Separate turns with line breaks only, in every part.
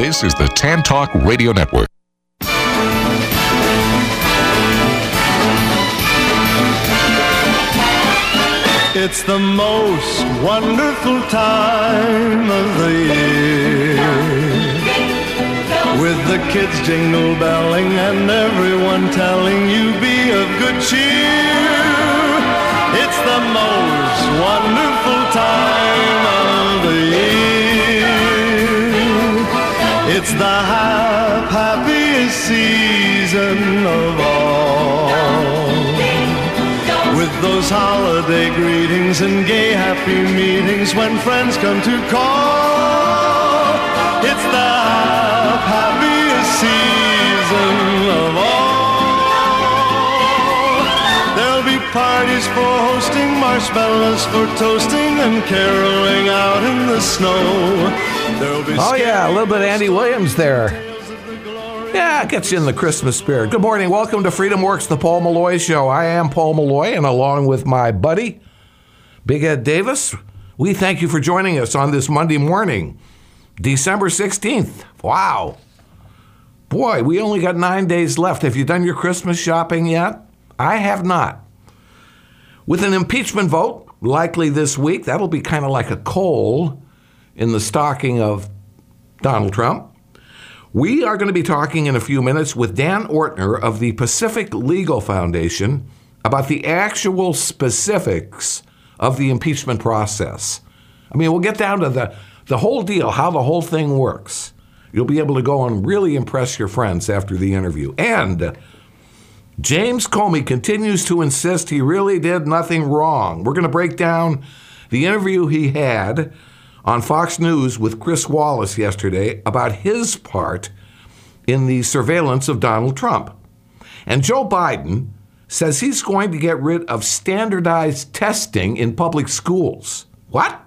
This is the Tan Talk Radio Network.
It's the most wonderful time of the year, with the kids jingle belling and everyone telling you be of good cheer. It's the most wonderful time of the year. It's the happiest season of all, with those holiday greetings and gay happy meetings when friends come to call. It's the happiest season of all. There'll be parties for hosting, marshmallows for toasting, and caroling out in the snow. There'll be
a little bit of Andy Williams there. Yeah, it gets you in the Christmas spirit. Good morning. Welcome to Freedom Works, the Paul Malloy Show. I am Paul Malloy, and along with my buddy, Big Ed Davis, we thank you for joining us on this Monday morning, December 16th. Wow. Boy, we only got 9 days left. Have you done your Christmas shopping yet? I have not. With an impeachment vote likely this week, that'll be kind of like a coal in the stocking of Donald Trump. We are going to be talking in a few minutes with Dan Ortner of the Pacific Legal Foundation about the actual specifics of the impeachment process. I mean, we'll get down to the whole deal, how the whole thing works. You'll be able to go and really impress your friends after the interview. And James Comey continues to insist he really did nothing wrong. We're going to break down the interview he had on Fox News with Chris Wallace yesterday about his part in the surveillance of Donald Trump. And Joe Biden says he's going to get rid of standardized testing in public schools. What?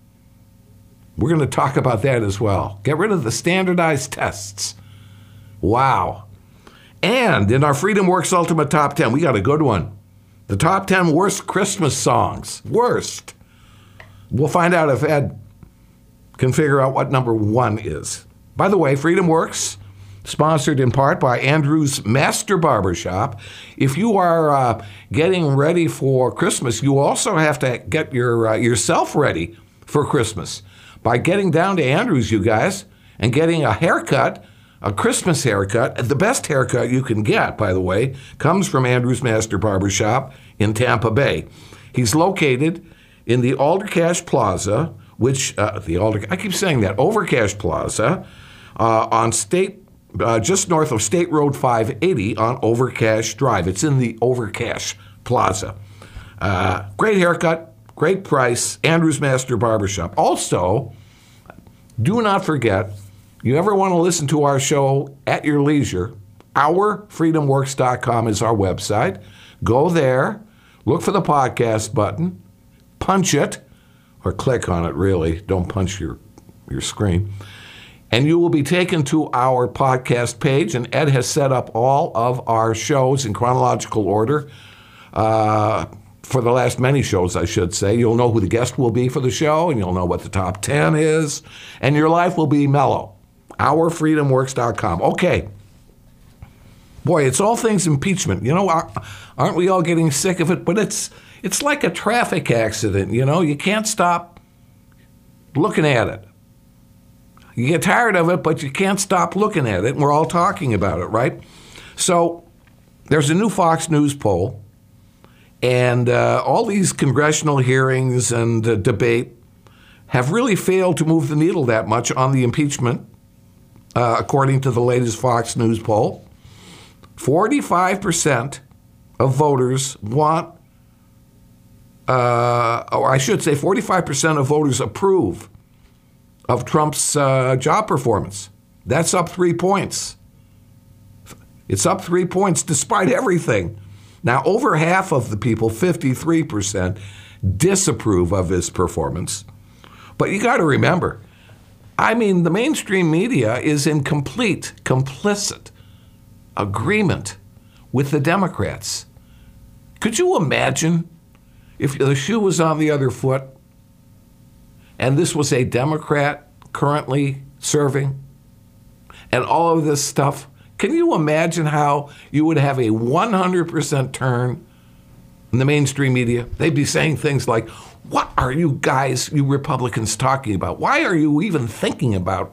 We're going to talk about that as well. Get rid of the standardized tests. Wow. And in our Freedom Works Ultimate Top 10, we got a good one. The top 10 worst Christmas songs. Worst. We'll find out if Ed can figure out what number one is. By the way, Freedom Works, sponsored in part by Andrew's Master Barbershop. If you are getting ready for Christmas, you also have to get yourself ready for Christmas by getting down to Andrew's, you guys, and getting a haircut, a Christmas haircut. The best haircut you can get, by the way, comes from Andrew's Master Barbershop in Tampa Bay. He's located in the Aldercash Plaza, I keep saying that, Overcash Plaza, on State, just north of State Road 580 on Overcash Drive. It's in the Overcash Plaza. Great haircut, great price, Andrew's Master Barbershop. Also, do not forget, you ever want to listen to our show at your leisure, OurFreedomWorks.com is our website. Go there, look for the podcast button, punch it, or click on it, really. Don't punch your screen. And you will be taken to our podcast page, and Ed has set up all of our shows in chronological order for the last many shows, I should say. You'll know who the guest will be for the show, and you'll know what the top 10 is, and your life will be mellow. OurFreedomWorks.com. Okay. Boy, it's all things impeachment. You know, aren't we all getting sick of it? But it's like a traffic accident, you know. You can't stop looking at it. You get tired of it, but you can't stop looking at it, and we're all talking about it, right? So there's a new Fox News poll, and all these congressional hearings and debate have really failed to move the needle that much on the impeachment, according to the latest Fox News poll. 45% of voters want, or I should say 45% of voters approve of Trump's job performance. That's up 3 points. It's up 3 points despite everything. Now, over half of the people, 53%, disapprove of his performance. But you got to remember, I mean, the mainstream media is in complete, complicit agreement with the Democrats. Could you imagine if the shoe was on the other foot and this was a Democrat currently serving? and all of this stuff. Can you imagine how you would have a 100% turn in the mainstream media? They'd be saying things like, what are you guys, you Republicans, talking about? Why are you even thinking about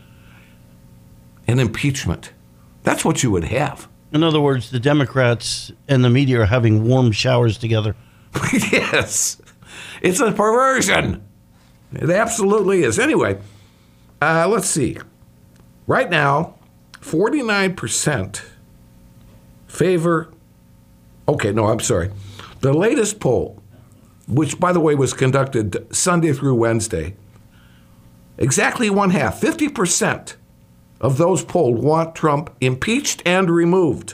an impeachment? That's what you would have.
In other words, the Democrats and the media are having warm showers together.
Yes. It's a perversion. It absolutely is. Anyway, let's see. Right now, 49% favor. Okay, no, I'm sorry. The latest poll, which, by the way, was conducted Sunday through Wednesday, exactly one half, 50% of those polled want Trump impeached and removed.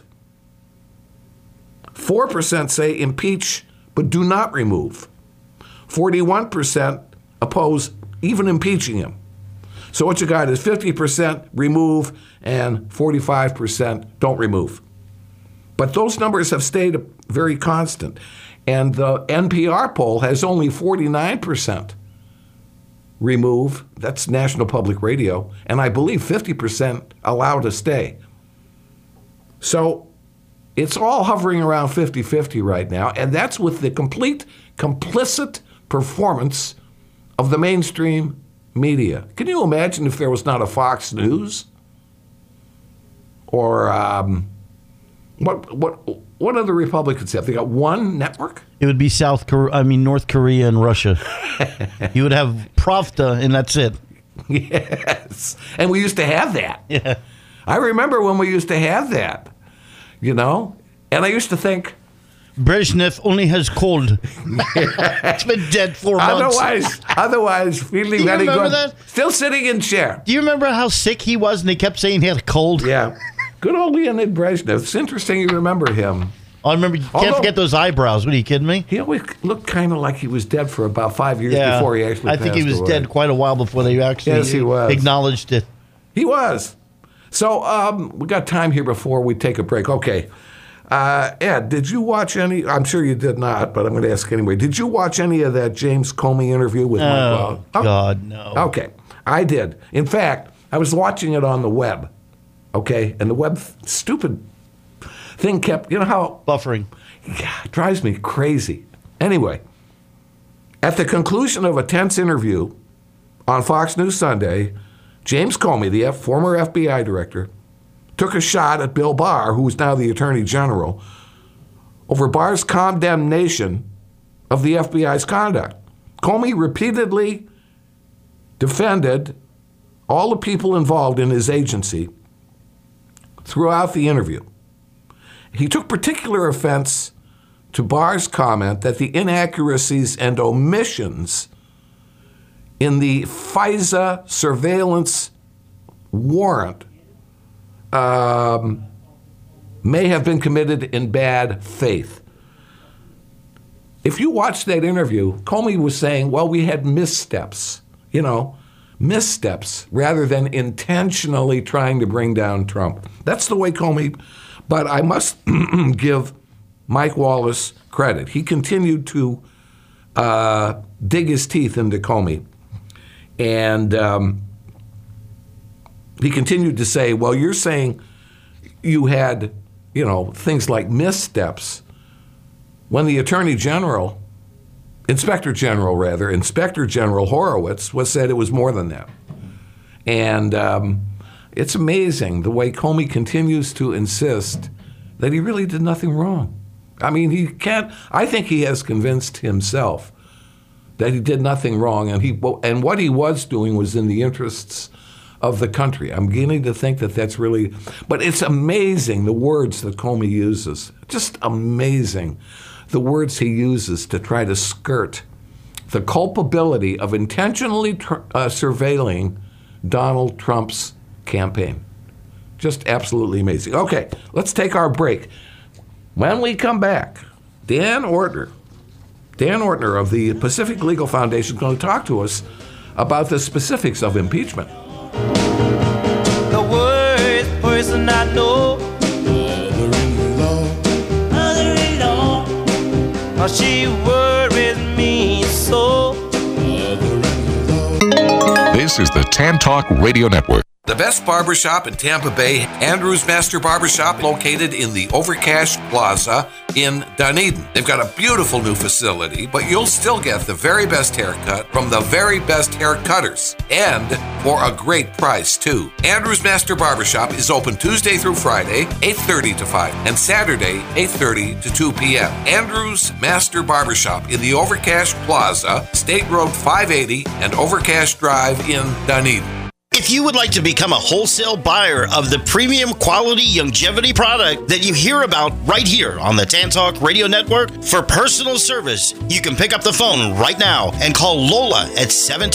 4% say impeach but do not remove. 41% oppose even impeaching him. So what you got is 50% remove and 45% don't remove. But those numbers have stayed very constant. And the NPR poll has only 49% remove. That's National Public Radio. And I believe 50% allow to stay. So it's all hovering around 50-50 right now. And that's with the complete complicit performance of the mainstream media. Can you imagine if there was not a Fox News? Or what other Republicans have? They got one network?
It would be North Korea and Russia. You would have Pravda, and that's it.
Yes. And we used to have that.
Yeah.
I remember when we used to have that, you know? And I used to think,
Brezhnev only has cold. It's been dead 4 months.
Otherwise, feeling very good. That? Still sitting in chair.
Do you remember how sick he was and they kept saying he had a cold?
Yeah. Good old Leonid Brezhnev. It's interesting you remember him.
I remember, you can't forget those eyebrows. What, are you kidding me?
He always looked kind of like he was dead for about 5 years before he actually passed away.
I think he was dead quite a while before they actually
he was.
Acknowledged it.
He was. So we got time here before we take a break. Okay. Ed, did you watch any? I'm sure you did not, but I'm going to ask anyway. Did you watch any of that James Comey interview with Mike Wallace?
Oh, God, no.
Okay. I did. In fact, I was watching it on the web. Okay? And the web stupid thing kept, you know how?
Buffering.
Yeah, it drives me crazy. Anyway, at the conclusion of a tense interview on Fox News Sunday, James Comey, the former FBI director, took a shot at Bill Barr, who is now the Attorney General, over Barr's condemnation of the FBI's conduct. Comey repeatedly defended all the people involved in his agency throughout the interview. He took particular offense to Barr's comment that the inaccuracies and omissions in the FISA surveillance warrant may have been committed in bad faith. If you watch that interview, Comey was saying, well, we had missteps, missteps rather than intentionally trying to bring down Trump. That's the way Comey, but I must give Mike Wallace credit. He continued to dig his teeth into Comey. And he continued to say, well, you're saying you had, things like missteps when the Inspector General Horowitz said it was more than that. And it's amazing the way Comey continues to insist that he really did nothing wrong. I mean, I think he has convinced himself that he did nothing wrong, and what he was doing was in the interests of the country. I'm beginning to think that that's really, but it's amazing the words that Comey uses. Just amazing the words he uses to try to skirt the culpability of intentionally surveilling Donald Trump's campaign. Just absolutely amazing. Okay, let's take our break. When we come back, Dan Ortner of the Pacific Legal Foundation is going to talk to us about the specifics of impeachment.
The worst person I know, mother-in-law, how she worries me so.
This is the Tan Talk Radio Network.
The
The best barbershop in Tampa Bay, Andrew's Master Barbershop, located in the Overcash Plaza in Dunedin. They've got a beautiful new facility, but you'll still get the very best haircut from the very best hair cutters, and for a great price, too. Andrew's Master Barbershop is open Tuesday through Friday, 8:30 to 5, and Saturday, 8:30 to 2 p.m. Andrew's Master Barbershop in the Overcash Plaza, State Road 580 and Overcash Drive in Dunedin.
If you would like to become a wholesale buyer of the premium quality longevity product that you hear about right here on the Tan Talk Radio Network for personal service, you can pick up the phone right now and call Lola at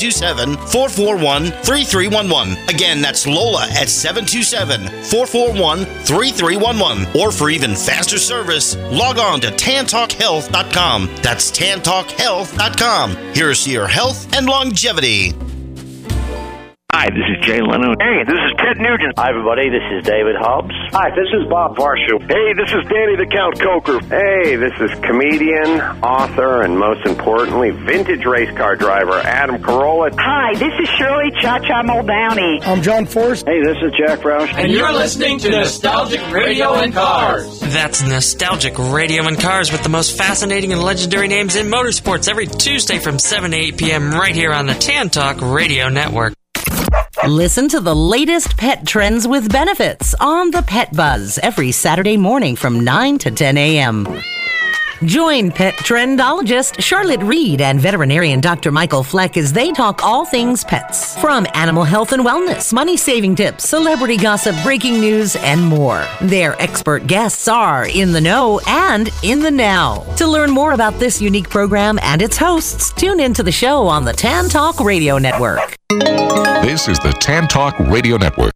727-441-3311. Again, that's Lola at 727-441-3311. Or for even faster service, log on to tantalkhealth.com. That's tantalkhealth.com. Here's to your health and longevity.
Hi, this is Jay Leno.
Hey, this is Ted Nugent.
Hi, everybody. This is David Hobbs.
Hi, this is Bob Varsho.
Hey, this is Danny the Count Coker.
Hey, this is comedian, author, and most importantly, vintage race car driver Adam Carolla.
Hi, this is Shirley Cha-Cha Muldowney.
I'm John Forrest.
Hey, this is Jack Roush.
And you're listening to Nostalgic Radio and Cars.
That's Nostalgic Radio and Cars with the most fascinating and legendary names in motorsports every Tuesday from 7 to 8 p.m. right here on the Tan Talk Radio Network.
Listen to the latest pet trends with benefits on the Pet Buzz every Saturday morning from 9 to 10 a.m. Join pet trendologist Charlotte Reed and veterinarian Dr. Michael Fleck as they talk all things pets. From animal health and wellness, money-saving tips, celebrity gossip, breaking news, and more. Their expert guests are in the know and in the now. To learn more about this unique program and its hosts, tune into the show on the Tan Talk Radio Network.
This is the Tan Talk Radio Network.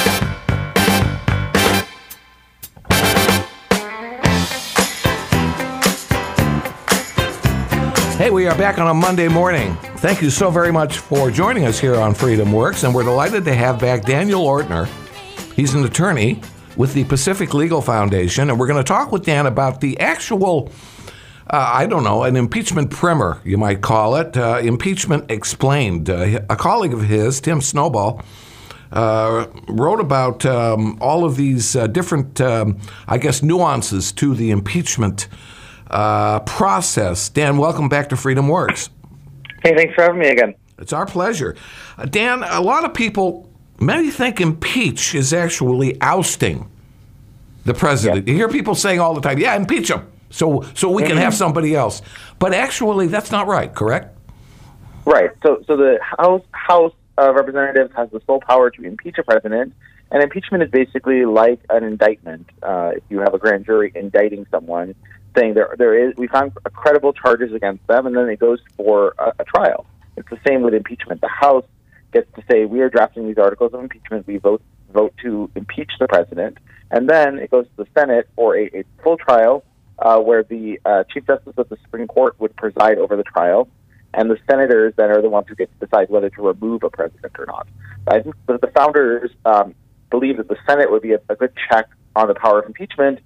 Hey, we are back on a Monday morning. Thank you so very much for joining us here on Freedom Works, and we're delighted to have back Daniel Ortner. He's an attorney with the Pacific Legal Foundation, and we're going to talk with Dan about the actual, an impeachment primer, you might call it, Impeachment Explained. A colleague of his, Tim Snowball, wrote about all of these different, nuances to the impeachment process. Dan, welcome back to Freedom Works.
Hey, thanks for having me again.
It's our pleasure. Dan, a lot of people, many think impeach is actually ousting the president. Yeah. You hear people saying all the time, yeah, impeach him, so we can have somebody else. But actually, that's not right, correct?
Right. So the House of Representatives has the sole power to impeach a president, and impeachment is basically like an indictment. If you have a grand jury indicting someone, saying we found credible charges against them, and then it goes for a trial. It's the same with impeachment. The House gets to say, we are drafting these articles of impeachment, we vote to impeach the president, and then it goes to the Senate for a full trial where the Chief Justice of the Supreme Court would preside over the trial, and the senators then are the ones who get to decide whether to remove a president or not. I think that the founders believed that the Senate would be a good check on the power of impeachment,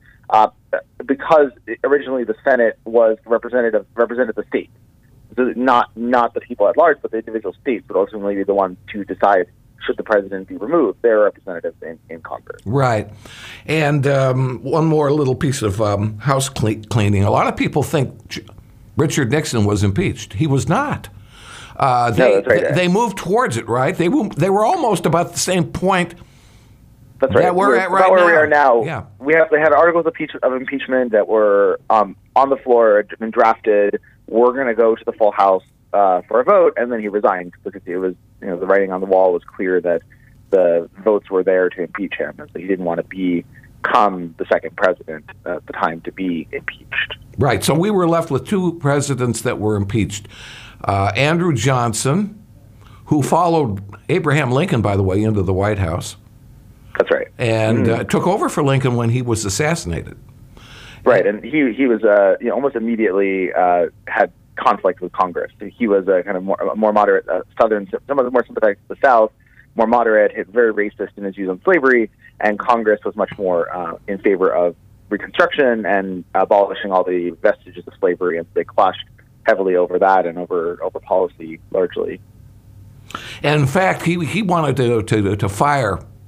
because originally the Senate represented the states, so not the people at large, but the individual states would ultimately be the ones to decide should the president be removed. Their representatives in Congress. Right.
And one more little piece of house cleaning. A lot of people think Richard Nixon was impeached. He was not.
No, that's right.
They moved towards it, right? They were almost about the same point.
That's right.
We're at right
about where
now.
We are now.
Yeah.
They had articles of impeachment that were on the floor, had been drafted. We're going to go to the full House for a vote, and then he resigned because it was, the writing on the wall was clear that the votes were there to impeach him, and so he didn't want to become the second president at the time to be impeached.
Right. So we were left with two presidents that were impeached. Andrew Johnson, who followed Abraham Lincoln, by the way, into the White House.
That's right.
And took over for Lincoln when he was assassinated.
Right, and he was almost immediately had conflict with Congress. He was a kind of more moderate Southern, somewhat more sympathetic to the South, more moderate, very racist in his views on slavery, and Congress was much more in favor of Reconstruction and abolishing all the vestiges of slavery, and they clashed heavily over that and over policy largely.
And in fact, he wanted to fire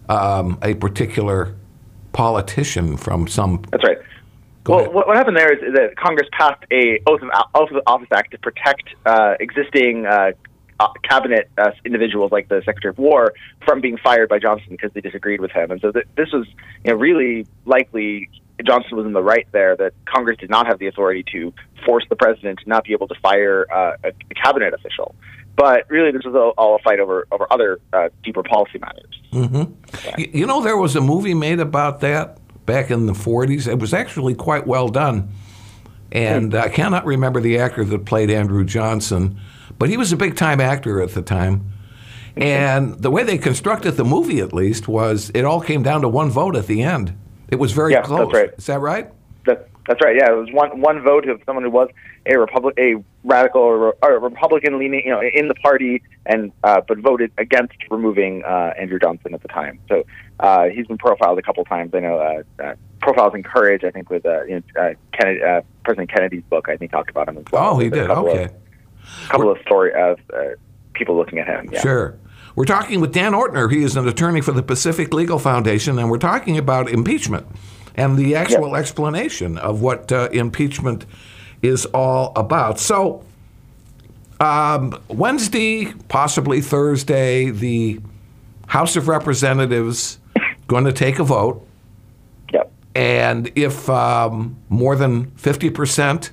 a particular politician from some.
That's right. What happened there is that Congress passed a oath of office act to protect existing cabinet individuals like the Secretary of War from being fired by Johnson because they disagreed with him. And so this was really likely Johnson was in the right there, that Congress did not have the authority to force the president to not be able to fire a cabinet official. But really, this was all a fight over other deeper policy matters.
Mm-hmm. Yeah. There was a movie made about that back in the 40s. It was actually quite well done. And I cannot remember the actor that played Andrew Johnson, but he was a big-time actor at the time. And the way they constructed the movie, at least, was it all came down to one vote at the end. It was very close.
That's right.
Is that right?
That's right. Yeah, it was one vote of someone who was a radical or a Republican leaning, in the party, and but voted against removing Andrew Johnson at the time. So he's been profiled a couple times. I know Profiles in Courage, I think, with President Kennedy's book. I think talked about him as well.
Oh, he did. Okay.
A couple of story of people looking at him. Yeah.
Sure. We're talking with Dan Ortner. He is an attorney for the Pacific Legal Foundation, and we're talking about impeachment and the actual explanation of what impeachment is all about. So Wednesday, possibly Thursday, the House of Representatives going to take a vote.
Yep.
And if more than 50%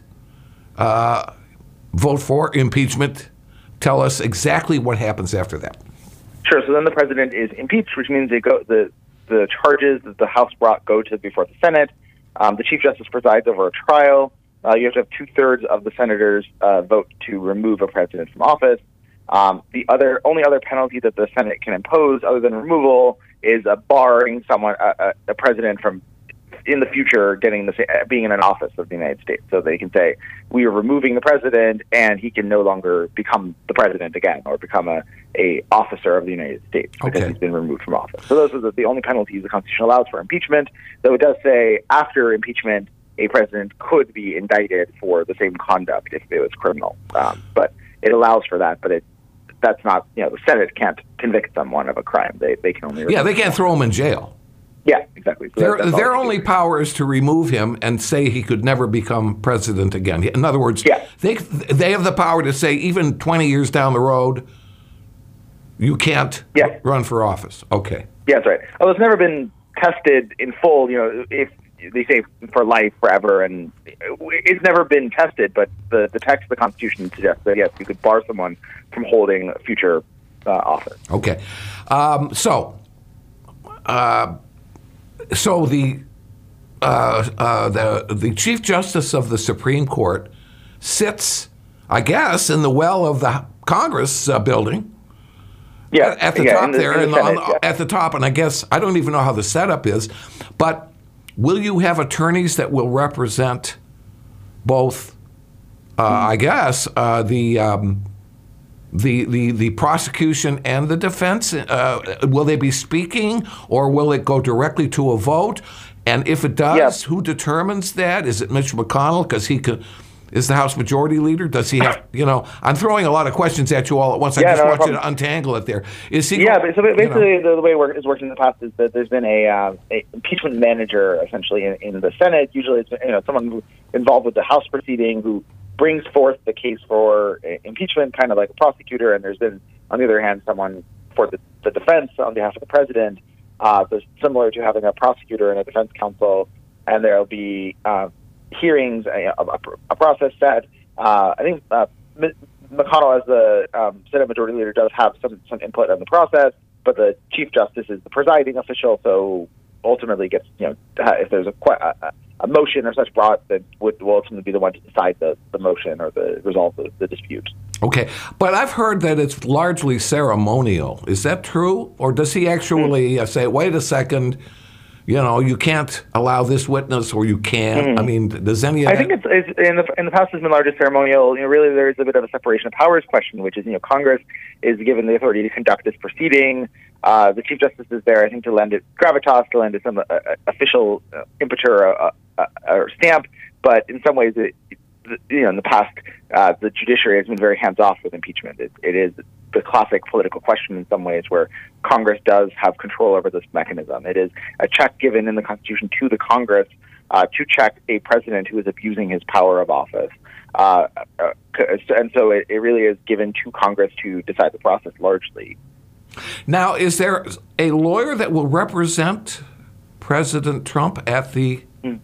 vote for impeachment, tell us exactly what happens after that.
Sure. So then the president is impeached, which means the charges that the House brought go to before the Senate. The Chief Justice presides over a trial. You have to have 2/3 of the senators vote to remove a president from office. The only other penalty that the Senate can impose, other than removal, is barring someone, a president, from in the future being in an office of the United States. So they can say, we are removing the president, and he can no longer become the president again or become a officer of the United States because he's been removed from office. So those are the only penalties the Constitution allows for impeachment, though it does say after impeachment, a president could be indicted for the same conduct if it was criminal. But it allows for that, but that's not, the Senate can't convict someone of a crime. They can only...
Yeah, they can't throw him in jail.
Yeah, exactly. So
their only power is to remove him and say he could never become president again. In other words, they have the power to say even 20 years down the road, you can't run for office. Okay.
Yeah, that's right. Although it's never been tested in full, if they say for life, forever, and it's never been tested, but the text of the Constitution suggests that, yes, you could bar someone from holding future office.
Okay. So the Chief Justice of the Supreme Court sits, I guess, in the well of the Congress building.
Yeah,
at the top there, at the top, and I guess I don't even know how the setup is, but will you have attorneys that will represent both? I guess the prosecution and the defense. Will they be speaking, or will it go directly to a vote? And if it does, who determines that? Is it Mitch McConnell? Because he is the House Majority Leader. Does he have? I'm throwing a lot of questions at you all at once. I just want you to untangle it. There is he.
Yeah, but so basically, the way it's worked in the past is that there's been a impeachment manager essentially in the Senate. Usually, it's someone who's involved with the House proceeding who brings forth the case for impeachment, kind of like a prosecutor. And there's been, on the other hand, someone for the defense on behalf of the president. There's similar to having a prosecutor and a defense counsel, and there'll be hearings, a process set. I think McConnell, as the Senate Majority Leader, does have some input on the process, but the Chief Justice is the presiding official, so ultimately gets, if there's a motion or such brought, that will ultimately be the one to decide the motion or the resolve the dispute.
Okay, but I've heard that it's largely ceremonial. Is that true? Or does he actually say, wait a second, you can't allow this witness, or you can? I mean, does any of
I think it's in the past has been largely ceremonial. Really, there is a bit of a separation of powers question, which is, Congress is given the authority to conduct this proceeding. The Chief Justice is there, I think, to lend it gravitas, to lend it some official impetus or stamp. But in some ways, in the past, the judiciary has been very hands-off with impeachment. It is the classic political question in some ways, where Congress does have control over this mechanism. It is a check given in the Constitution to the Congress to check a president who is abusing his power of office. And so it really is given to Congress to decide the process largely.
Now, is there a lawyer that will represent President Trump at the?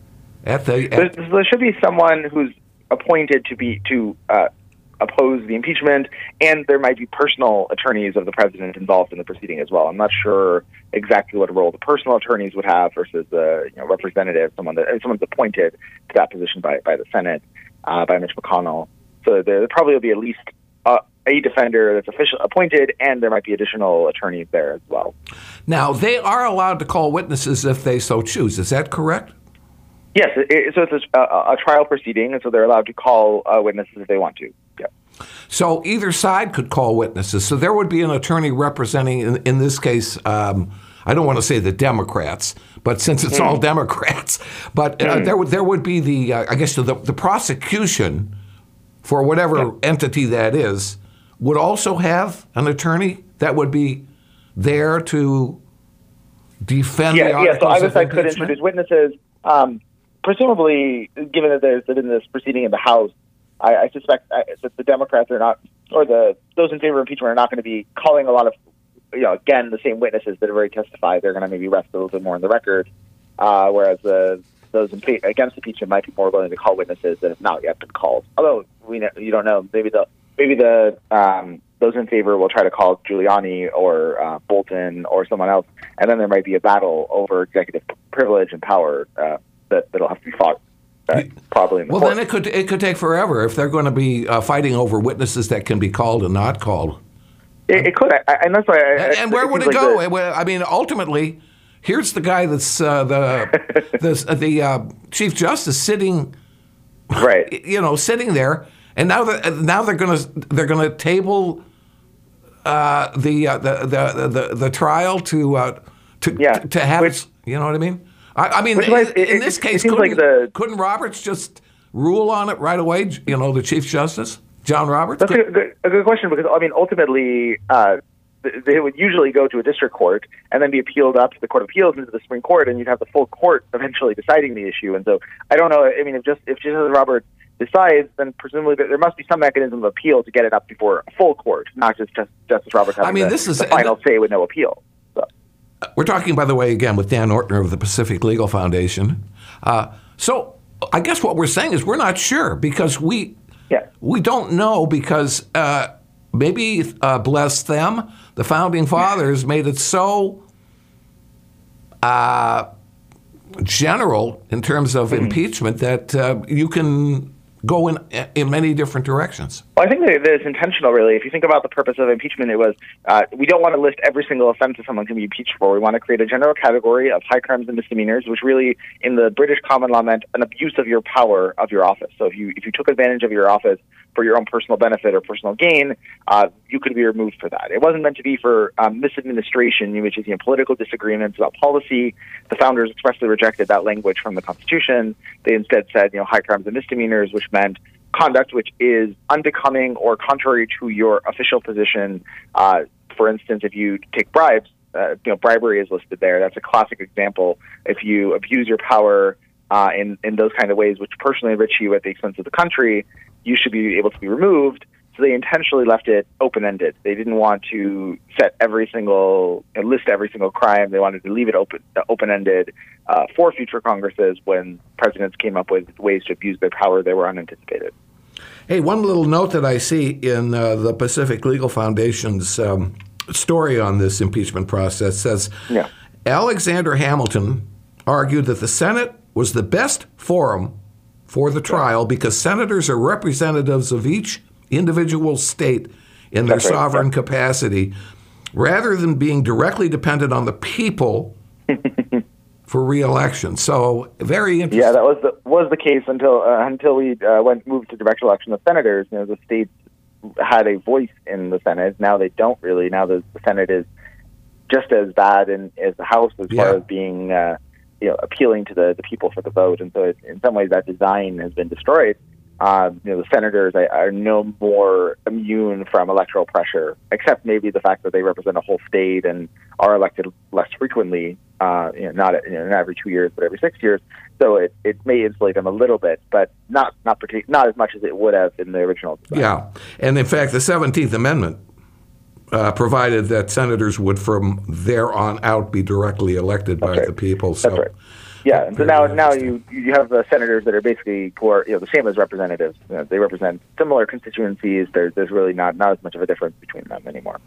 There should be someone who's appointed to oppose the impeachment, and there might be personal attorneys of the president involved in the proceeding as well. I'm not sure exactly what role the personal attorneys would have versus the representative, someone's appointed to that position by the Senate, by Mitch McConnell. So there probably will be at least a defender that's officially appointed, and there might be additional attorneys there as well.
Now, they are allowed to call witnesses if they so choose. Is that correct?
Yes. So it's a trial proceeding, and so they're allowed to call witnesses if they want to. Yeah.
So either side could call witnesses. So there would be an attorney representing, in this case, I don't want to say the Democrats, but since it's all Democrats, but there would be the I guess the prosecution for whatever entity that is would also have an attorney that would be there to defend the articles
so I guess
of
I could
impeachment?
introduce witnesses. Presumably, given that there's been this proceeding in the House, I suspect that the Democrats are not, or those in favor of impeachment are not going to be calling a lot of, again, the same witnesses that have already testified. They're going to maybe rest a little bit more on the record, whereas those against impeachment might be more willing to call witnesses that have not yet been called. Although you don't know, maybe those in favor will try to call Giuliani or Bolton or someone else, and then there might be a battle over executive privilege and power that'll have to be fought probably in the court.
Then it could take forever if they're going to be fighting over witnesses that can be called and not called.
It could, and that's why.
And where would it go? I mean, ultimately, here's the guy that's the Chief Justice sitting,
right?
Sitting there, and now they're gonna table the trial to have it. You know what I mean? I mean, in this case, couldn't Roberts just rule on it right away? The Chief Justice, John Roberts.
That's a good question, because ultimately they would usually go to a district court and then be appealed up to the Court of Appeals into the Supreme Court, and you'd have the full court eventually deciding the issue. And so I don't know. I mean, if Justice Roberts decides, then presumably there must be some mechanism of appeal to get it up before a full court, not just Justice Roberts having the final say with no appeal.
We're talking, by the way, again, with Dan Ortner of the Pacific Legal Foundation. So I guess what we're saying is we're not sure, because we don't know, because maybe, bless them, the Founding Fathers made it so general in terms of impeachment that you can go in many different directions.
Well, I think that it's intentional, really. If you think about the purpose of impeachment, it was we don't want to list every single offense that someone can be impeached for. We want to create a general category of high crimes and misdemeanors, which really, in the British common law, meant an abuse of your power of your office. So if you took advantage of your office for your own personal benefit or personal gain, you could be removed for that. It wasn't meant to be for misadministration, which is political disagreements about policy. The founders expressly rejected that language from the Constitution. They instead said, high crimes and misdemeanors, which meant conduct which is unbecoming or contrary to your official position. For instance, if you take bribes, bribery is listed there. That's a classic example. If you abuse your power in those kind of ways which personally enrich you at the expense of the country, you should be able to be removed. So they intentionally left it open-ended. They didn't want to list every single crime. They wanted to leave it open-ended for future Congresses when presidents came up with ways to abuse their power that were unanticipated.
Hey, one little note that I see in the Pacific Legal Foundation's story on this impeachment process says, Alexander Hamilton argued that the Senate was the best forum for the trial because senators are representatives of each individual state in their sovereign capacity, rather than being directly dependent on the people for re-election. So very interesting.
Yeah, that was the case until we moved to direct election of senators. The states had a voice in the Senate. Now they don't really. Now the Senate is just as bad as the House as far as being appealing to the people for the vote. And so in some ways that design has been destroyed. The senators are no more immune from electoral pressure, except maybe the fact that they represent a whole state and are elected less frequently, not every 2 years, but every 6 years. So it may insulate them a little bit, but not as much as it would have in the original design.
Yeah, and in fact, the 17th Amendment provided that senators would from there on out be directly elected by the people. So.
That's right. Yeah, and so now you have senators that are basically the same as representatives. They represent similar constituencies. There's really not as much of a difference between them anymore.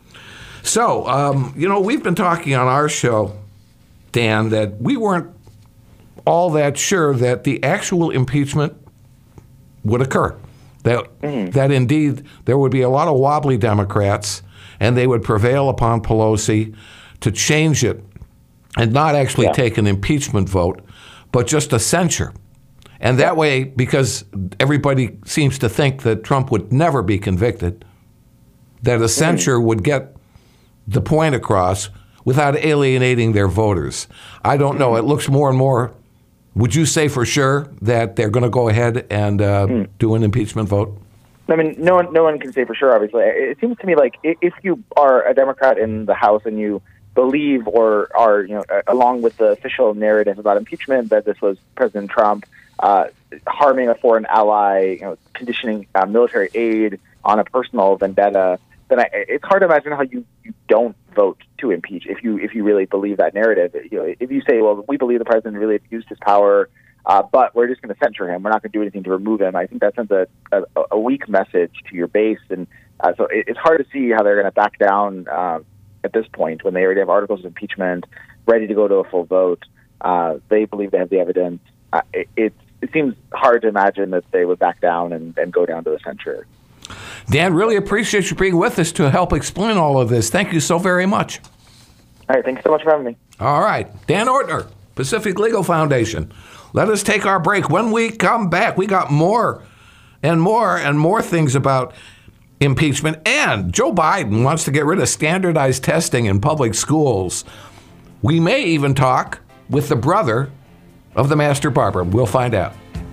So, we've been talking on our show, Dan, that we weren't all that sure that the actual impeachment would occur. That indeed there would be a lot of wobbly Democrats, and they would prevail upon Pelosi to change it and not actually take an impeachment vote, but just a censure. And that way, because everybody seems to think that Trump would never be convicted, that a censure would get the point across without alienating their voters. I don't know. It looks more and more. Would you say for sure that they're going to go ahead and do an impeachment vote?
I mean, no one can say for sure, obviously. It seems to me like if you are a Democrat in the House and you believe or are, along with the official narrative about impeachment, that this was President Trump harming a foreign ally, conditioning military aid on a personal vendetta, then it's hard to imagine how you don't vote to impeach if you really believe that narrative. If you say, well, we believe the president really abused his power, but we're just going to censure him, we're not going to do anything to remove him, I think that sends a weak message to your base. And so it's hard to see how they're going to back down at this point when they already have articles of impeachment ready to go to a full vote. They believe they have the evidence. It seems hard to imagine that they would back down and go down to the censure.
Dan, really appreciate you being with us to help explain all of this. Thank you so very much.
All right, thanks so much for having me.
All right, Dan Ortner, Pacific Legal Foundation. Let us take our break. When we come back, we got more and more and more things about impeachment, and Joe Biden wants to get rid of standardized testing in public schools. We may even talk with the brother of the master barber. We'll find out.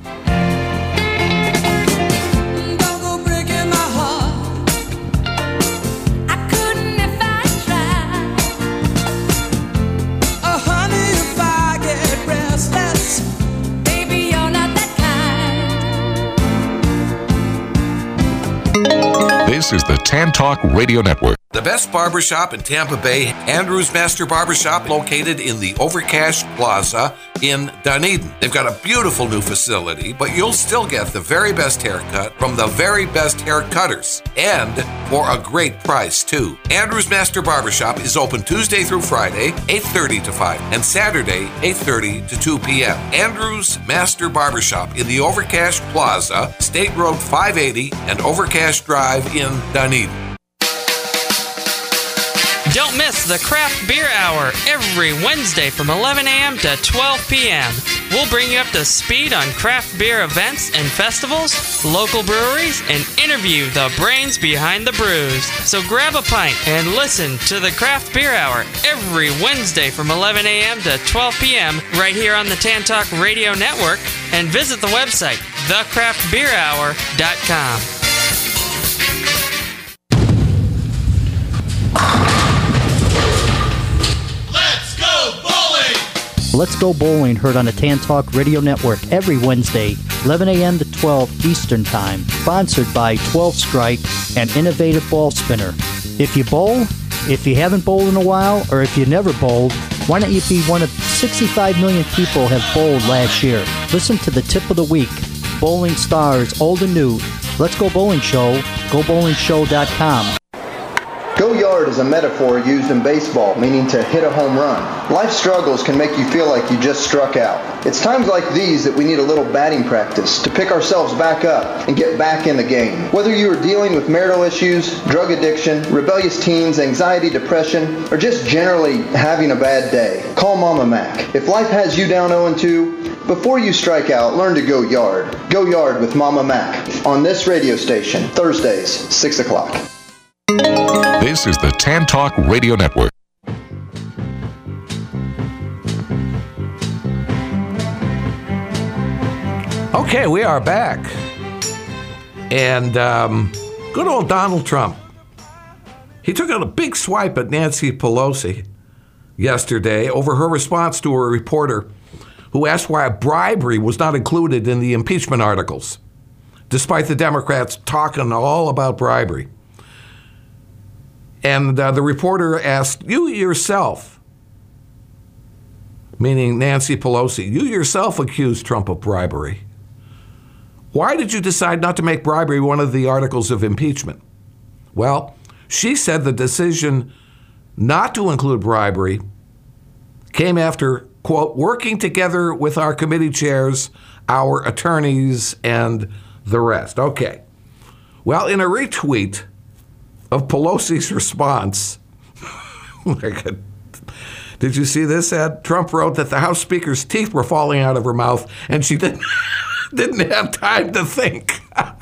This is the Tan Talk Radio Network.
The best barbershop in Tampa Bay, Andrew's Master Barbershop, located in the Overcash Plaza in Dunedin. They've got a beautiful new facility, but you'll still get the very best haircut from the very best haircutters, and for a great price, too. Andrew's Master Barbershop is open Tuesday through Friday, 8:30 to 5, and Saturday, 8:30 to 2 p.m. Andrew's Master Barbershop in the Overcash Plaza, State Road 580 and Overcash Drive in Dunedin.
Don't miss the Craft Beer Hour every Wednesday from 11 a.m. to 12 p.m. We'll bring you up to speed on craft beer events and festivals, local breweries, and interview the brains behind the brews. So grab a pint and listen to the Craft Beer Hour every Wednesday from 11 a.m. to 12 p.m. right here on the Tan Talk Radio Network, and visit the website, thecraftbeerhour.com.
Let's Go Bowling, heard on the Tan Talk Radio Network every Wednesday, 11 a.m. to 12 Eastern Time. Sponsored by 12 Strike and Innovative Ball Spinner. If you bowl, if you haven't bowled in a while, or if you never bowled, why don't you be one of 65 million people have bowled last year? Listen to the Tip of the Week. Bowling stars, old and new. Let's Go Bowling Show, GoBowlingShow.com.
Go yard is a metaphor used in baseball, meaning to hit a home run. Life struggles can make you feel like you just struck out. It's times like these that we need a little batting practice to pick ourselves back up and get back in the game. Whether you are dealing with marital issues, drug addiction, rebellious teens, anxiety, depression, or just generally having a bad day, call Mama Mac. If life has you down 0-2, before you strike out, learn to go yard. Go yard with Mama Mac on this radio station, Thursdays, 6 o'clock.
This is the Tan Talk Radio Network.
Okay, we are back. And good old Donald Trump. He took out a big swipe at Nancy Pelosi yesterday over her response to a reporter who asked why bribery was not included in the impeachment articles, despite the Democrats talking all about bribery. And the reporter asked, you yourself, meaning Nancy Pelosi, you yourself accused Trump of bribery. Why did you decide not to make bribery one of the articles of impeachment? Well, she said the decision not to include bribery came after, quote, working together with our committee chairs, our attorneys, and the rest. Okay. Well, in a retweet of Pelosi's response, did you see this ad? Trump wrote that the House Speaker's teeth were falling out of her mouth, and she didn't have time to think.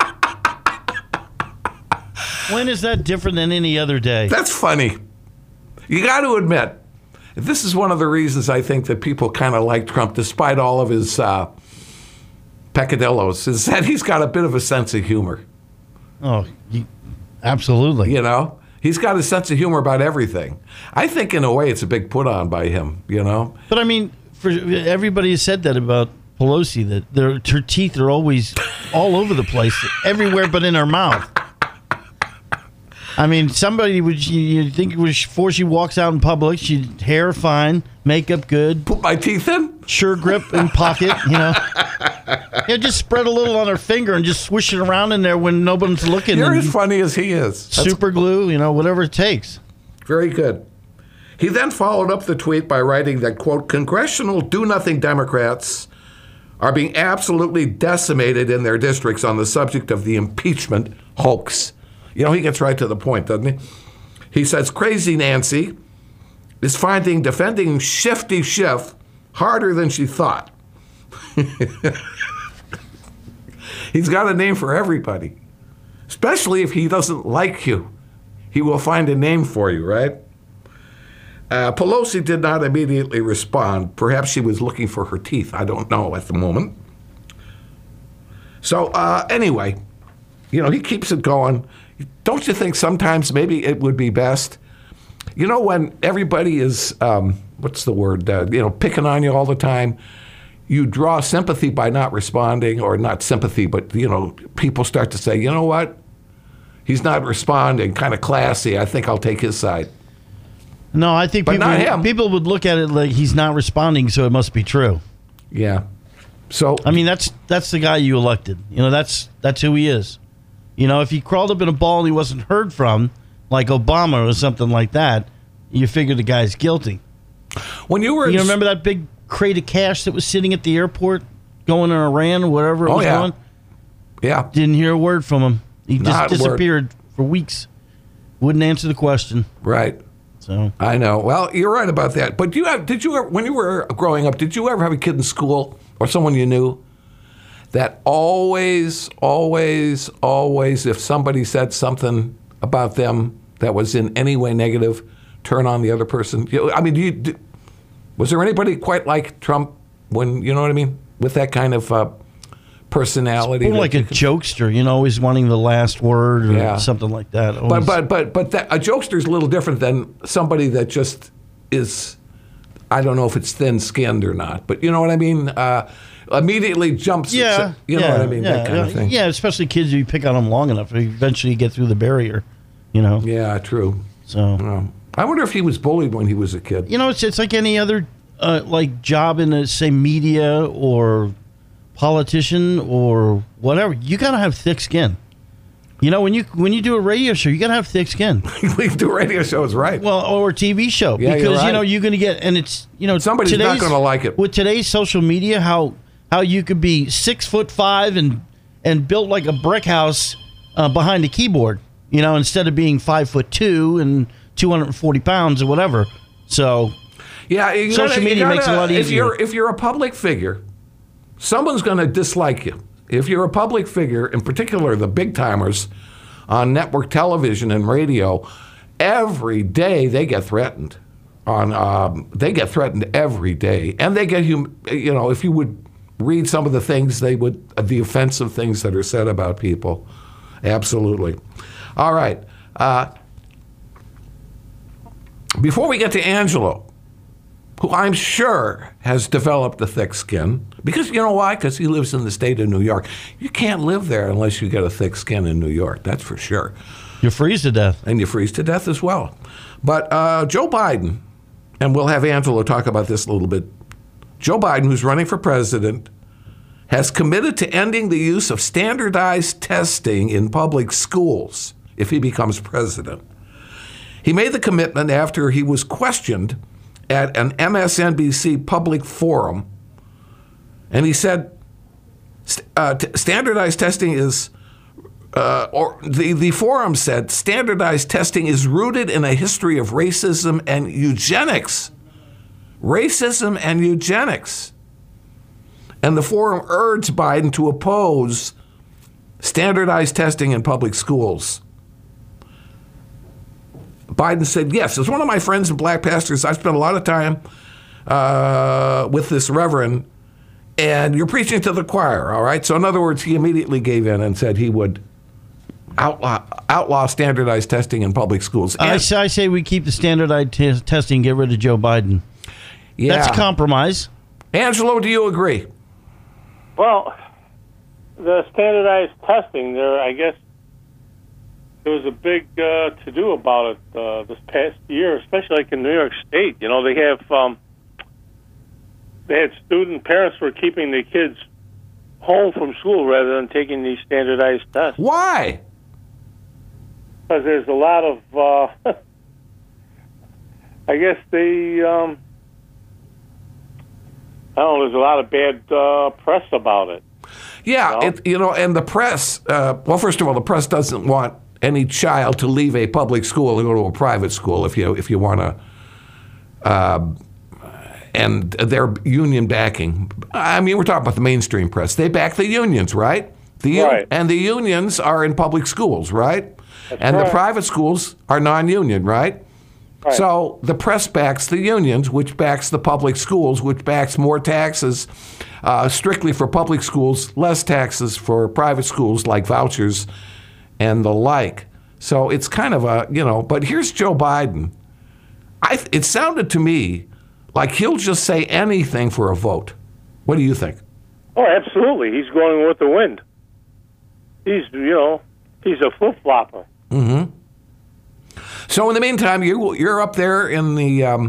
When is that different than any other day?
That's funny. You got to admit, this is one of the reasons I think that people kind of like Trump, despite all of his peccadillos, is that he's got a bit of a sense of humor.
Oh, absolutely.
You know, he's got a sense of humor about everything. I think, in a way, it's a big put on by him, you know?
But, I mean, everybody has said that about Pelosi, that her teeth are always all over the place, everywhere but in her mouth. I mean, somebody you think before she walks out in public, she'd hair fine, makeup good.
Put my teeth in?
Sure grip in pocket, you know. Yeah, just spread a little on her finger and just swish it around in there when nobody's looking.
You're as funny as he is.
Super glue, you know, whatever it takes.
Very good. He then followed up the tweet by writing that, quote, congressional do-nothing Democrats are being absolutely decimated in their districts on the subject of the impeachment hoax. You know, he gets right to the point, doesn't he? He says, crazy Nancy is finding defending Shifty Schiff harder than she thought. He's got a name for everybody, especially if he doesn't like you. He will find a name for you, right? Pelosi did not immediately respond. Perhaps she was looking for her teeth. I don't know at the moment. So anyway, you know, he keeps it going. Don't you think sometimes maybe it would be best, you know, when everybody is, what's the word, you know, picking on you all the time, you draw sympathy by not responding, or not sympathy, but, you know, people start to say, you know what, he's not responding, kind of classy, I think I'll take his side.
No, I think people would look at it like he's not responding, so it must be true.
Yeah. So
I mean, that's the guy you elected. You know, that's who he is. You know, if he crawled up in a ball and he wasn't heard from, like Obama or something like that, you figure the guy's guilty.
When you were,
remember that big crate of cash that was sitting at the airport, going in Iran or wherever it was going?
Yeah.
Didn't hear a word from him. He just disappeared for weeks. Wouldn't answer the question.
Right.
So
I know. Well, you're right about that. But did you ever, when you were growing up, did you ever have a kid in school or someone you knew that always, if somebody said something about them that was in any way negative, turn on the other person? I mean, was there anybody quite like Trump when, you know what I mean, with that kind of personality?
Like a jokester, you know, always wanting the last word or something like that. Always.
But a jokester's a little different than somebody that just is, I don't know if it's thin-skinned or not, but you know what I mean? Immediately jumps. You know what I mean? That kind of thing.
Yeah, especially kids, you pick on them long enough, eventually you get through the barrier, you know?
Yeah, true.
So
I wonder if he was bullied when he was a kid.
You know, it's like any other like job in, say, media or politician or whatever. You got to have thick skin. You know, when you do a radio show, you got to have thick skin.
We do radio shows, right?
Well, or a TV show.
Yeah,
because,
you're right.
You know, you're going to get, and it's, you know,
somebody's not going to like it.
With today's social media, how you could be 6'5" and built like a brick house behind a keyboard, you know, instead of being 5'2" and 240 pounds or whatever. So,
yeah,
social media makes it a lot easier.
If you're a public figure, someone's going to dislike you. If you're a public figure, in particular the big timers on network television and radio, every day they get threatened. They get threatened every day, and they get you know, if you would read some of the things the offensive things that are said about people, Absolutely. All right. Before we get to Angelo, who I'm sure has developed a thick skin, because you know why? Because he lives in the state of New York. You can't live there unless you get a thick skin in New York. That's for sure.
You freeze to death.
And you freeze to death as well. But Joe Biden, and we'll have Angelo talk about this a little bit. Joe Biden, who's running for president, has committed to ending the use of standardized testing in public schools if he becomes president. He made the commitment after he was questioned at an MSNBC public forum, and he said standardized testing is, the forum said standardized testing is rooted in a history of racism and eugenics. Racism and eugenics. And the forum urged Biden to oppose standardized testing in public schools. Biden said, yes, as one of my friends and black pastors, I've spent a lot of time with this reverend, and you're preaching to the choir, all right? So in other words, he immediately gave in and said he would outlaw standardized testing in public schools.
I say we keep the standardized testing and get rid of Joe Biden.
Yeah.
That's a compromise.
Angelo, do you agree?
Well, the standardized testing there, I guess there was a big to-do about it this past year, especially like in New York State. You know, they had student parents were keeping their kids home from school rather than taking these standardized tests.
Why?
Because there's a lot of, I guess they, I don't know, there's a lot of bad press about it.
Yeah, and the press, well, first of all, the press doesn't want any child to leave a public school and go to a private school if you want to, and their union backing. I mean, we're talking about the mainstream press. They back the unions, right?
Right.
And the unions are in public schools, right?
That's
and
right.
the private schools are non-union, right?
Right.
So the press backs the unions, which backs the public schools, which backs more taxes strictly for public schools, less taxes for private schools like vouchers and the like. So it's kind of a, but here's Joe Biden. It sounded to me like he'll just say anything for a vote. What do you think?
Oh, absolutely. He's going with the wind. He's a flip-flopper.
Mm-hmm. So in the meantime, you're up there in the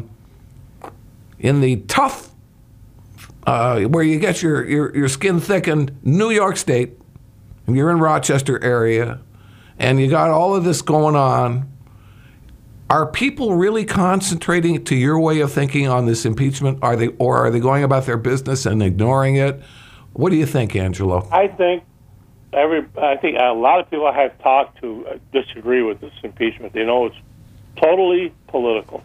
tough, where you get your skin thickened, New York State. You're in Rochester area, and you got all of this going on. Are people really concentrating to your way of thinking on this impeachment? Are they going about their business and ignoring it? What do you think, Angelo?
I think a lot of people I have talked to disagree with this impeachment. They know it's totally political,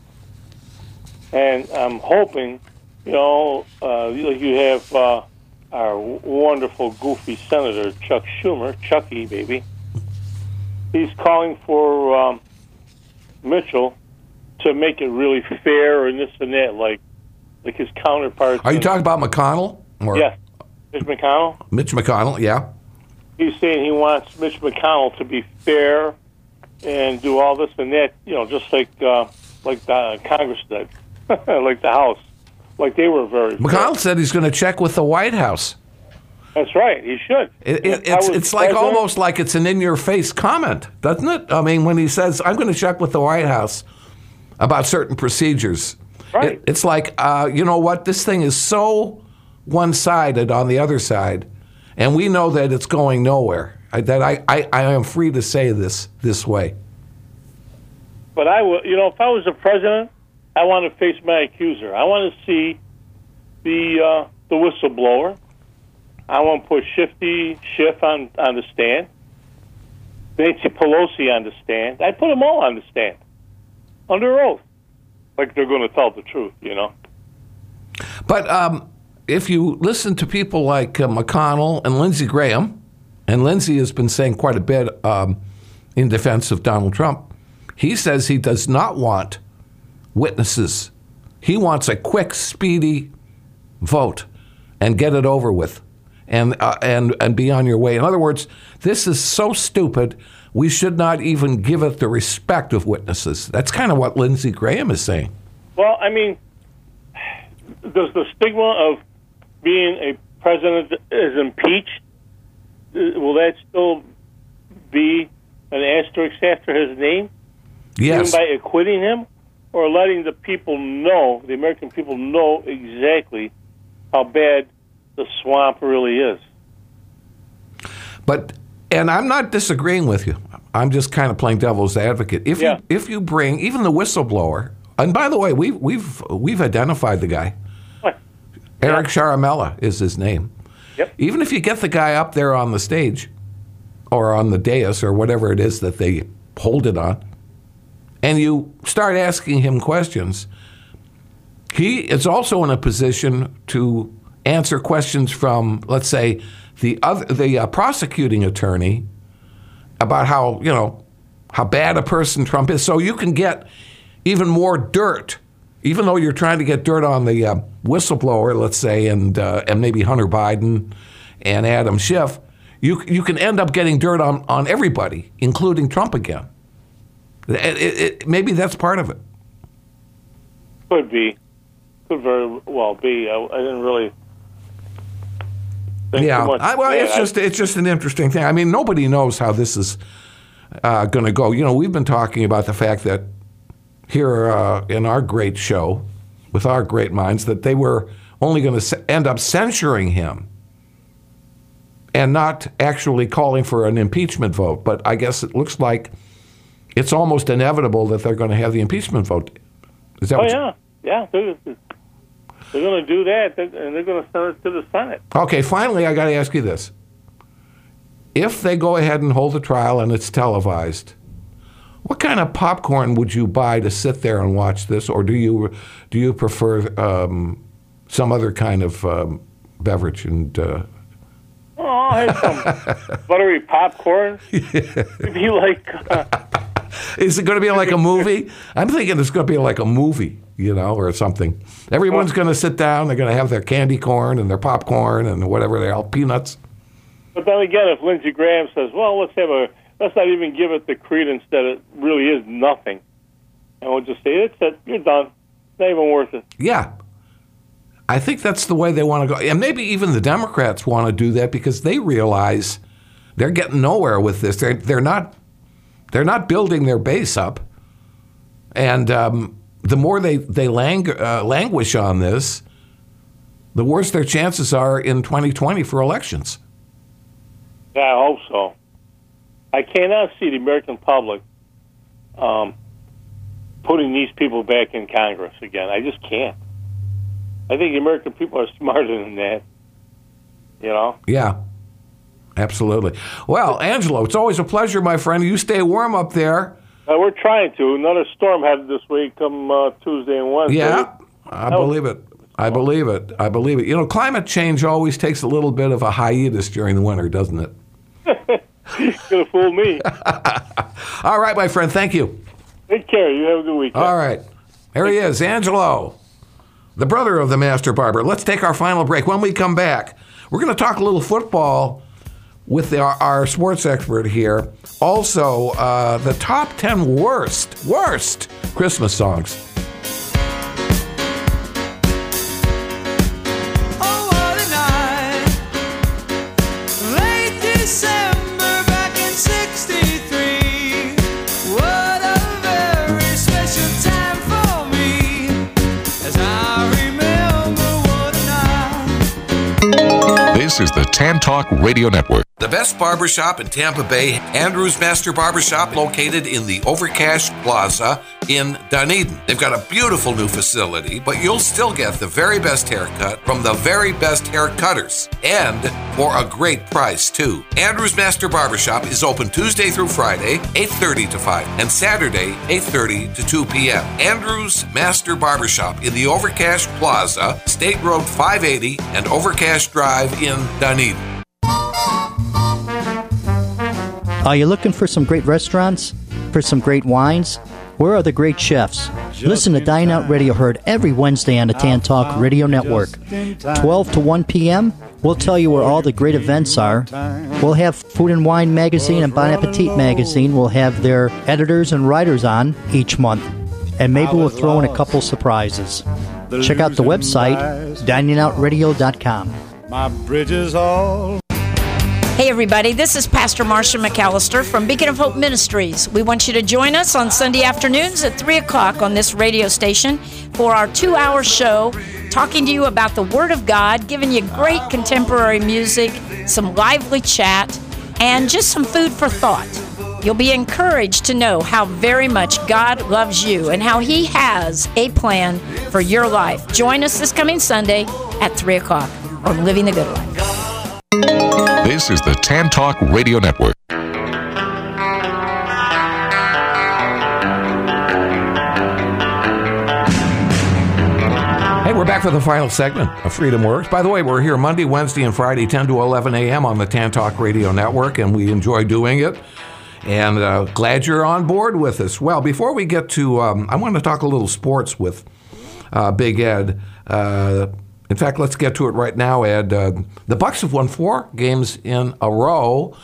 and I'm hoping, you have our wonderful, goofy Senator Chuck Schumer, Chucky, baby. He's calling for Mitchell to make it really fair and this and that, like his counterparts.
Are you talking about McConnell?
Yes, Mitch McConnell.
Mitch McConnell, yeah.
He's saying he wants Mitch McConnell to be fair and do all this and that, just like the Congress did, like the House, like they were very.
McConnell said he's going to check with the White House.
That's right. He should.
It's like almost like it's an in-your-face comment, doesn't it? I mean, when he says, "I'm going to check with the White House about certain procedures,"
right?
It's like, you know what? This thing is so one-sided on the other side, and we know that it's going nowhere. That I am free to say this way.
But I will. If I was the president, I want to face my accuser. I want to see the whistleblower. I want to put Schiff on the stand. Nancy Pelosi on the stand. I put them all on the stand, under oath, like they're going to tell the truth,
But if you listen to people like McConnell and Lindsey Graham, and Lindsey has been saying quite a bit in defense of Donald Trump, he says he does not want witnesses. He wants a quick, speedy vote and get it over with. and be on your way. In other words, this is so stupid, we should not even give it the respect of witnesses. That's kind of what Lindsey Graham is saying.
Well, I mean, does the stigma of being a president is impeached, will that still be an asterisk after his name?
Yes.
Even by acquitting him, or letting the people know, the American people know exactly how bad the swamp really is?
But, and I'm not disagreeing with you. I'm just kind of playing devil's advocate. If you bring even the whistleblower, and by the way, we've identified the guy.
What?
Eric Sharamella is his name.
Yep.
Even if you get the guy up there on the stage or on the dais or whatever it is that they hold it on, and you start asking him questions, he is also in a position to answer questions from, let's say, the prosecuting attorney about how bad a person Trump is. So you can get even more dirt, even though you're trying to get dirt on the whistleblower, let's say, and maybe Hunter Biden and Adam Schiff. You can end up getting dirt on everybody, including Trump again. Maybe that's part of it.
Could be. Could very well be. I didn't really think too much.
It's just an interesting thing. I mean, nobody knows how this is going to go. We've been talking about the fact that here in our great show, with our great minds, that they were only going to end up censuring him and not actually calling for an impeachment vote. But I guess it looks like it's almost inevitable that they're going to have the impeachment vote. Is that
yeah. They're going to do that, and they're going to send it to the Senate.
Okay, finally, I got to ask you this. If they go ahead and hold the trial and it's televised, what kind of popcorn would you buy to sit there and watch this, or do you prefer some other kind of beverage? And
I'll have some buttery popcorn. Maybe like.
Is it going to be like a movie? I'm thinking it's going to be like a movie, or something. Everyone's going to sit down. They're going to have their candy corn and their popcorn and whatever they are, peanuts.
But then again, if Lindsey Graham says, "Well, let's not even give it the credence that it really is nothing," and we'll just say, "It's it. You're done. Not even worth it."
Yeah, I think that's the way they want to go, and maybe even the Democrats want to do that because they realize they're getting nowhere with this. They're not building their base up, and the more they languish on this, the worse their chances are in 2020 for elections.
Yeah, I hope so. I cannot see the American public putting these people back in Congress again. I just can't. I think the American people are smarter than that.
Yeah. Absolutely. Well, Angelo, it's always a pleasure, my friend. You stay warm up there.
We're trying to. Another storm headed this week come Tuesday and Wednesday.
Yeah, I believe it. I believe it. Climate change always takes a little bit of a hiatus during the winter, doesn't it?
You're going to fool me.
All right, my friend. Thank you.
Take care. You have a good weekend.
All right. There he is, Angelo, the brother of the Master Barber. Let's take our final break. When we come back, we're going to talk a little football with our sports expert here. Also, the top 10 worst Christmas songs.
Oh, what a night. Late December back in 63. What a very special time for me. As I remember what a night.
This is the Tan Talk Radio Network.
The best barbershop in Tampa Bay, Andrew's Master Barbershop, located in the Overcash Plaza in Dunedin. They've got a beautiful new facility, but you'll still get the very best haircut from the very best haircutters, and for a great price, too. Andrew's Master Barbershop is open Tuesday through Friday, 8:30 to 5, and Saturday, 8:30 to 2 p.m. Andrew's Master Barbershop in the Overcash Plaza, State Road 580 and Overcash Drive in Dunedin.
Are you looking for some great restaurants? For some great wines? Where are the great chefs? Listen to Dine Out Radio, heard every Wednesday on the Tan Talk Radio Network, 12 to 1 p.m. We'll tell you where all the great events are. We'll have Food and Wine Magazine and Bon Appetit Magazine. We'll have their editors and writers on each month. And maybe we'll throw in a couple surprises. Check out the website, diningoutradio.com.
My bridges all.
Hey everybody, this is Pastor Marcia McAllister from Beacon of Hope Ministries. We want you to join us on Sunday afternoons at 3 o'clock on this radio station for our 2-hour show, talking to you about the Word of God, giving you great contemporary music, some lively chat, and just some food for thought. You'll be encouraged to know how very much God loves you and how He has a plan for your life. Join us this coming Sunday at 3 o'clock on Living the Good Life.
This is the Tan Talk Radio Network.
Hey, we're back for the final segment of Freedom Works. By the way, we're here Monday, Wednesday, and Friday, 10 to 11 a.m. on the Tan Talk Radio Network, and we enjoy doing it. And glad you're on board with us. Well, before we get to, I want to talk a little sports with Big Ed. In fact, let's get to it right now, Ed. The Bucs have won 4 games in a row,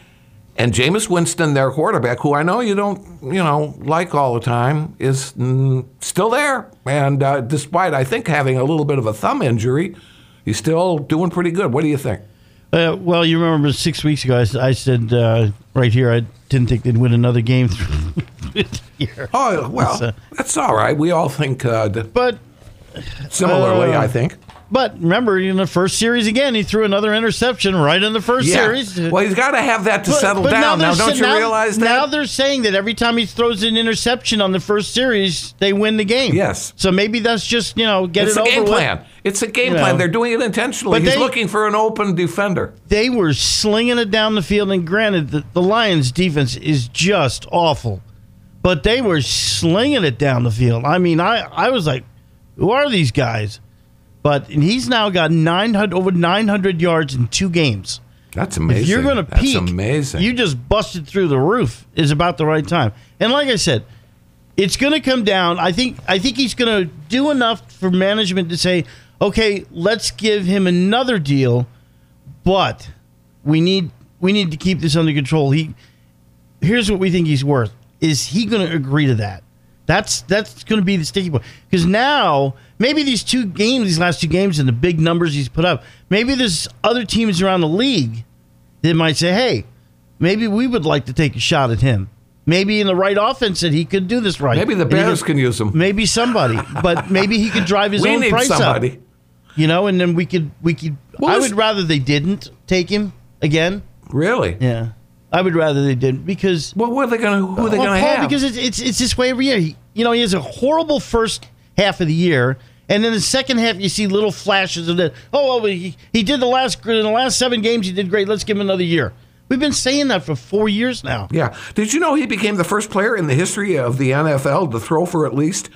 and Jameis Winston, their quarterback, who I know you don't, like all the time, is still there. And despite, I think, having a little bit of a thumb injury, he's still doing pretty good. What do you think?
Well, you remember 6 weeks ago, I said right here I didn't think they'd win another game through the year.
Oh, well, that's all right. We all think
but
similarly, I think.
But remember, in the first series again, he threw another interception right in the first series.
Well, he's got to have that to settle down. Now, don't you realize that?
Now they're saying that every time he throws an interception on the first series, they win the game.
Yes.
So maybe that's just, get it over with.
It's a game plan. It's a game plan. They're doing it intentionally. He's looking for an open defender.
They were slinging it down the field, and granted, the Lions' defense is just awful. But they were slinging it down the field. I mean, I was like, who are these guys? But he's now got over 900 yards in 2 games.
That's amazing.
If you're going to peak,
that's amazing.
You just busted through the roof is about the right time. And like I said, it's going to come down. I think he's going to do enough for management to say, okay, let's give him another deal, but we need to keep this under control. Here's what we think he's worth. Is he going to agree to that? That's going to be the sticky point. Because now, maybe these last 2 games and the big numbers he's put up, maybe there's other teams around the league that might say, hey, maybe we would like to take a shot at him. Maybe in the right offense that he could do this right.
Maybe the Bears can use him.
Maybe somebody. But maybe he could drive his own price
somebody.
up. And then we could I would rather they didn't take him again.
Really?
Yeah. I would rather they didn't because.
Well, who are they going to have?
Because it's this way every year. He has a horrible first half of the year, and then the second half you see little flashes of that. Oh, well, he did in the last 7 games he did great. Let's give him another year. We've been saying that for 4 years now.
Yeah. Did you know he became the first player in the history of the NFL to throw for at least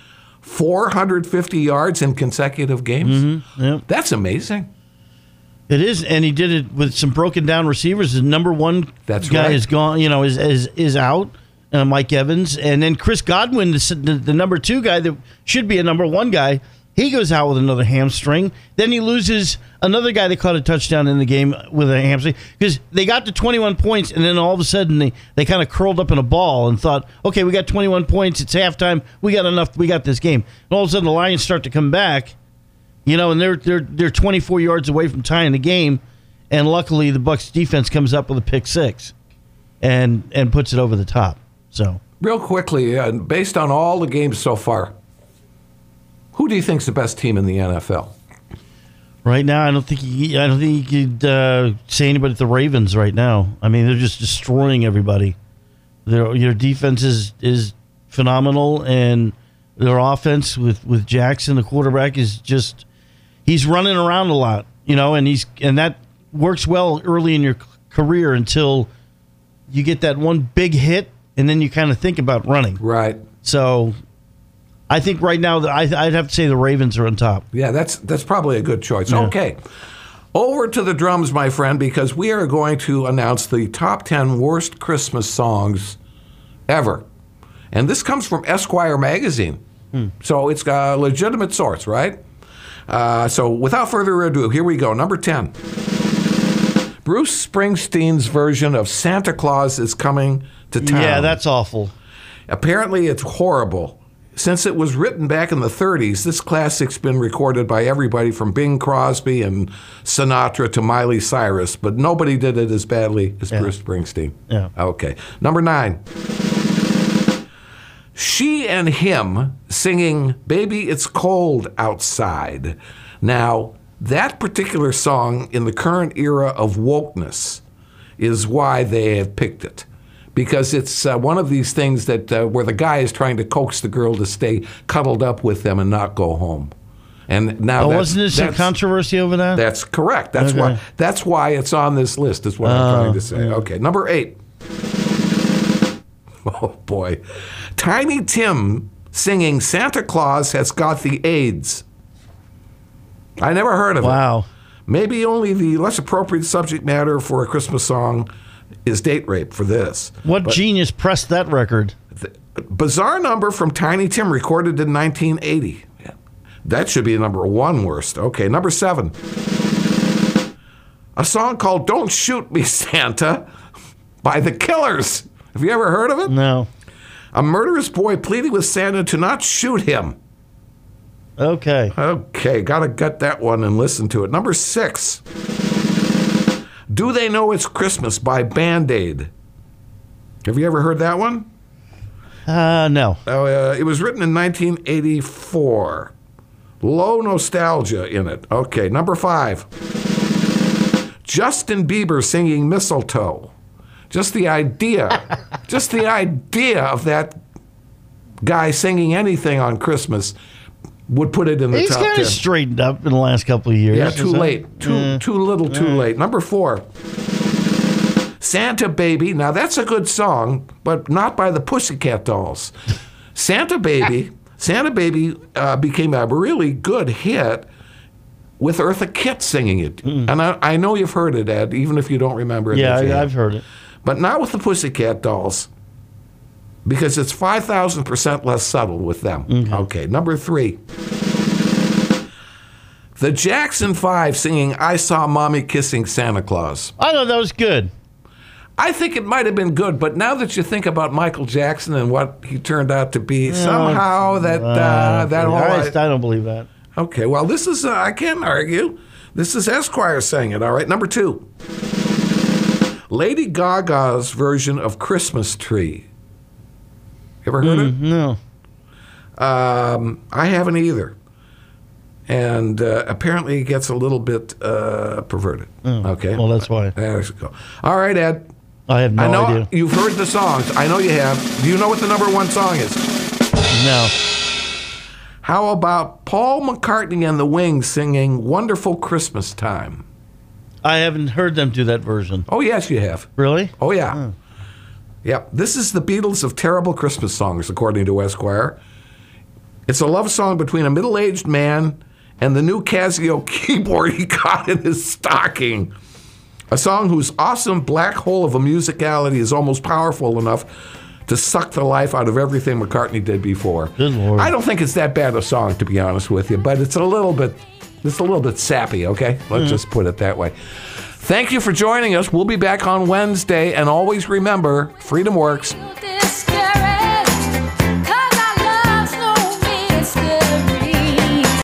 450 yards in consecutive games?
Mm-hmm. Yep.
That's amazing.
It is, and he did it with some broken down receivers. The number one guy is gone. Is out. Mike Evans, and then Chris Godwin, the number 2 guy that should be a number 1 guy. He goes out with another hamstring. Then he loses another guy that caught a touchdown in the game with a hamstring because they got to 21 points, and then all of a sudden they kind of curled up in a ball and thought, okay, we got 21 points. It's halftime. We got enough. We got this game. And all of a sudden the Lions start to come back. And they're 24 yards away from tying the game, and luckily the Bucs defense comes up with a pick 6, and puts it over the top. So
real quickly, based on all the games so far, who do you think's the best team in the NFL?
Right now, I don't think you could say anybody at the Ravens right now. I mean, they're just destroying everybody. Your defense is phenomenal, and their offense with Jackson, the quarterback, is just. He's running around a lot, and that works well early in your career until you get that one big hit, and then you kind of think about running.
Right.
So, I think right now I'd have to say the Ravens are on top.
Yeah, that's probably a good choice.
Yeah.
Okay, over to the drums, my friend, because we are going to announce the top 10 worst Christmas songs ever, and this comes from Esquire magazine, so it's got a legitimate source, right? So without further ado, here we go. Number 10. Bruce Springsteen's version of Santa Claus is Coming to Town.
Yeah, that's awful.
Apparently, it's horrible. Since it was written back in the 30s, this classic's been recorded by everybody from Bing Crosby and Sinatra to Miley Cyrus, but nobody did it as badly as Bruce Springsteen.
Yeah.
Okay. Number 9. She and Him singing Baby It's Cold Outside. Now, that particular song in the current era of wokeness is why they have picked it. Because it's one of these things that where the guy is trying to coax the girl to stay cuddled up with them and not go home. And now
wasn't there some controversy over that?
That's correct. That's why it's on this list, is what I'm trying to say.
Yeah.
Okay, number 8. Oh, boy. Tiny Tim singing Santa Claus Has Got the AIDS. I never heard of it.
Wow.
Maybe only the less appropriate subject matter for a Christmas song is date rape for this.
What genius pressed that record?
Bizarre number from Tiny Tim, recorded in 1980. Yeah. That should be number 1 worst. Okay, number 7. A song called Don't Shoot Me, Santa by The Killers. Have you ever heard of it?
No.
A murderous boy pleading with Santa to not shoot him.
Okay.
Okay, gotta get that one and listen to it. Number 6. Do They Know It's Christmas by Band-Aid. Have you ever heard that one?
No.
It was written in 1984. Low nostalgia in it. Okay, number 5. Justin Bieber singing Mistletoe. Just the idea of that guy singing anything on Christmas would put it in the top 10.
He's kind of straightened up in the last couple of years.
Yeah, too late. Too late. Number 4. Santa Baby. Now, that's a good song, but not by the Pussycat Dolls. Santa Baby became a really good hit with Eartha Kitt singing it. And I know you've heard it, Ed, even if you don't remember it.
Yeah, I've heard it.
But not with the Pussycat Dolls, because it's 5,000% less subtle with them. Okay, number 3. The Jackson 5 singing I Saw Mommy Kissing Santa Claus.
I know that was good.
I think it might have been good, but now that you think about Michael Jackson and what he turned out to be, somehow that whole...
I don't believe that.
Okay, well, this is, I can't argue. This is Esquire saying it, all right. Number 2. Lady Gaga's version of Christmas Tree. Ever heard it?
No.
I haven't either. And apparently it gets a little bit perverted. Okay.
Well, that's why.
There you go. All right, Ed.
I have no idea.
You've heard the songs. I know you have. Do you know what the number 1 song is?
No.
How about Paul McCartney and the Wings singing Wonderful Christmas Time?
I haven't heard them do that version.
Oh, yes, you have.
Really?
Oh, yeah. Yep. This is the Beatles of terrible Christmas songs, according to Esquire. It's a love song between a middle-aged man and the new Casio keyboard he got in his stocking. A song whose awesome black hole of a musicality is almost powerful enough to suck the life out of everything McCartney did before.
Good Lord.
I don't think it's that bad a song, to be honest with you, but it's a little bit sappy, okay? Let's just put it that way. Thank you for joining us. We'll be back on Wednesday, and always remember, freedom works.